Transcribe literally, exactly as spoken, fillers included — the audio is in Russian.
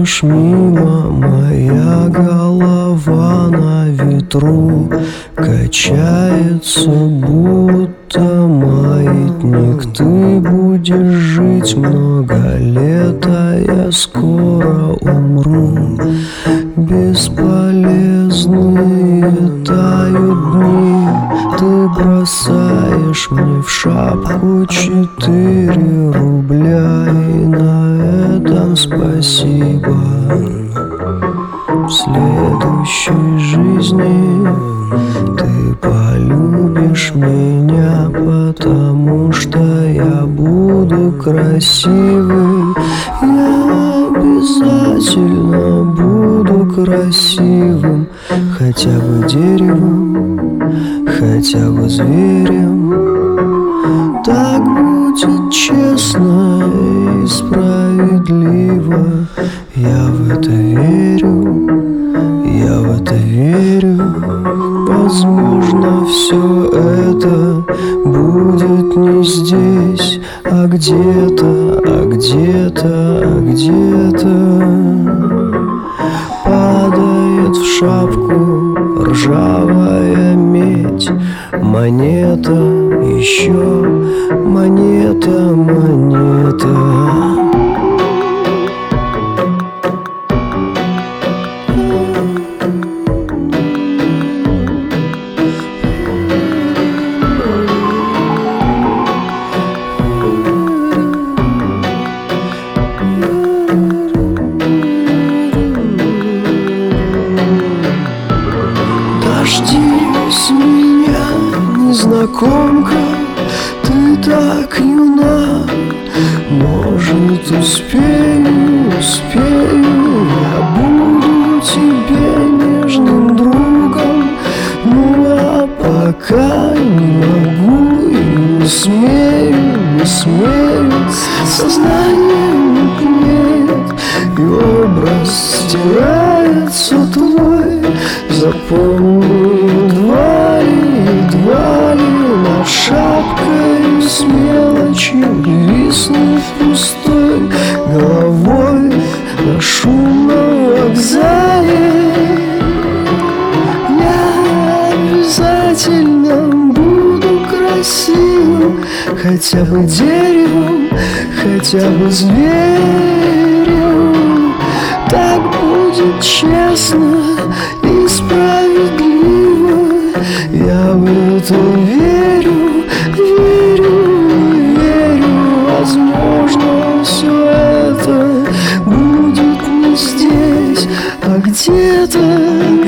проходишь мимо, моя голова на ветру качается, будто маятник. Ты будешь жить много лет, а я скоро умру. Бесполезные тают дни, ты бросаешь мне в шапку четыре рубля, и на этом спасибо. В следующей жизни ты полюбишь меня, потому что я буду красивый. Я обязательно буду красивым, хотя бы деревом, хотя бы зверем. Так будет честно и справедливо. Я в это верю, я в это верю. Возможно, все это будет не здесь, а где-то, а где-то, а где-то. Падает в шапку ржавая медь, монета, еще монета, монета. Дождись меня, незнакомка, ты так юна. Может, успею, успею, я буду тебе нежным другом. Ну а пока не могу и не смею, не смею. Сознание мутнеет, и образ стирается твой. Запомни, едва ли, едва ли над шапкой с мелочью виснув пустой головой на шумном вокзале. Я обязательно буду красивым, хотя бы деревом, хотя бы зверем. Так будет честно и справедливо. Я в это верю, верю, верю. Возможно, все это будет не здесь, а где-то.